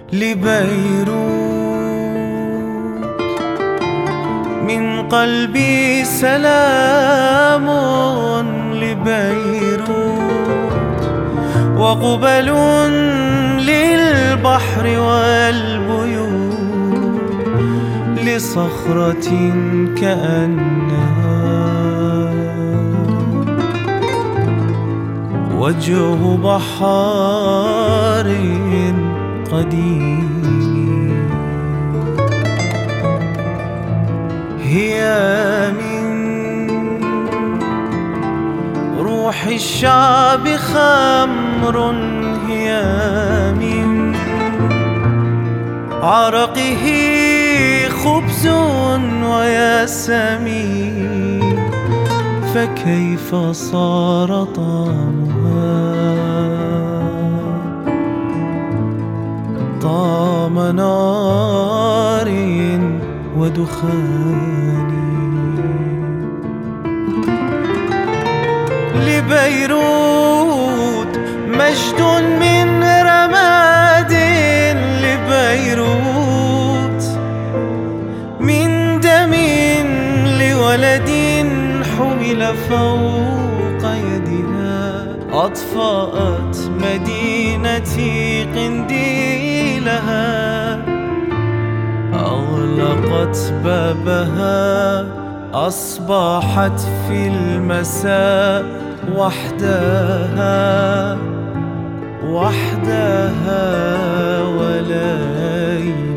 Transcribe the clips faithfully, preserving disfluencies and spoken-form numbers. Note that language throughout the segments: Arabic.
لبيروت من قلبي سلام لبيروت، وقبل للبحر والبيوت لصخرة كأنها وجه بحار قديم. هي من روح الشعب خمر، هي من عرقه خبز وياسمين، فكيف صار طعمها طعم نار ودخان. لبيروت مجد من رماد، لبيروت من دم لولد حمل فوق يدها، أطفأت مدينتي قنديلها، أغلقت بابها، أصبحت في المساء وحدها وحدها وليل.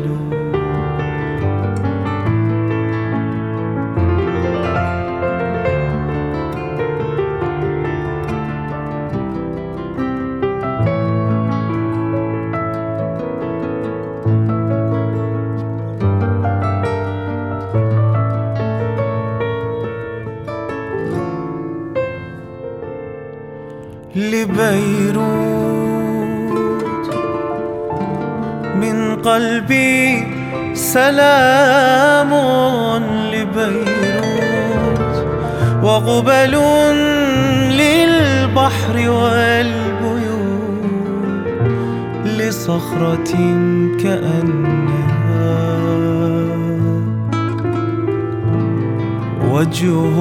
لبيروت من قلبي سلام لبيروت، وقبل للبحر والبيوت لصخرة كأنها وجه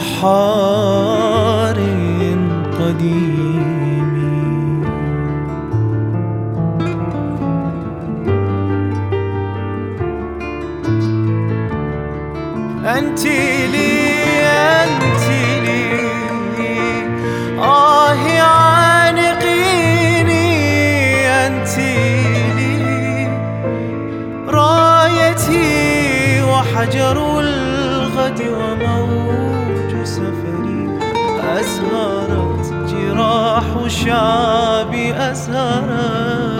بحار قديم. أنت لي أنت لي آه عانقيني، أنت لي رايتي وحجر الغد وموج سفري، أزهرت جراح شعبي أزهرت